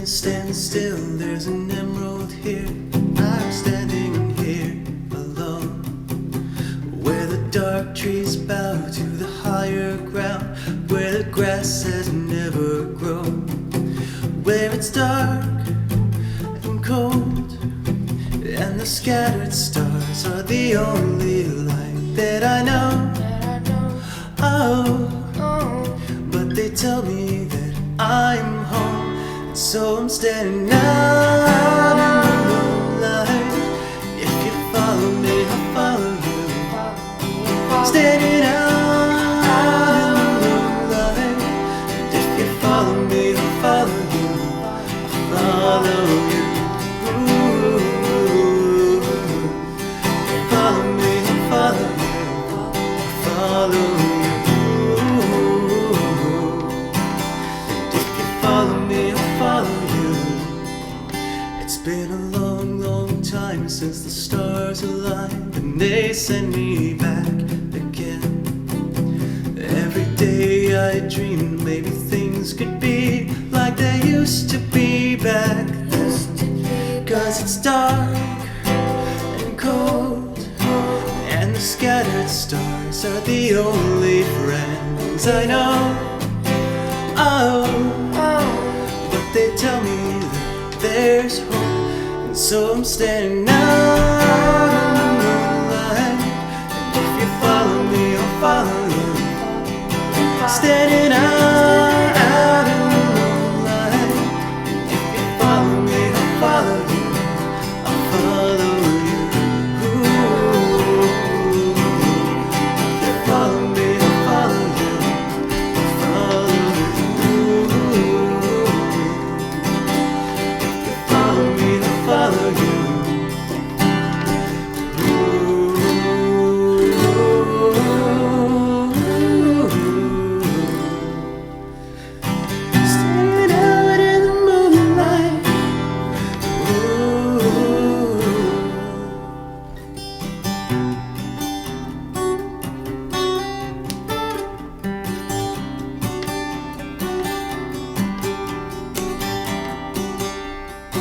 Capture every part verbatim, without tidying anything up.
stand still, there's an emerald here. I'm standing here alone, where the dark trees bow to the higher ground, where the grass has never grown, where it's dark and cold, and the scattered stars are the only light that I know. Oh, but they tell me that I'm home, and so I'm standing out in the moonlight. If you follow me, I'll follow you. Standing out in the moonlight. And if you follow me, I'll follow you. I'll follow you. Ooh. Follow me, I'll follow you. I'll follow you. It's been a long, long time since the stars aligned and they send me back again. Every day I dream maybe things could be like they used to be back then. Cause it's dark and cold, and the scattered stars are the only friends I know. Oh, but they tell me there's hope, and so I'm standing out in the moonlight. And if you follow me, I'll follow you. Standing out, out in the moonlight. And if you follow me, I'll follow you. I'll follow you. Ooh. If you follow me, I'll follow you. I'll follow you. Follow you. Standing out in the moonlight.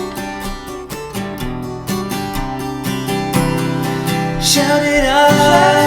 Shout it out.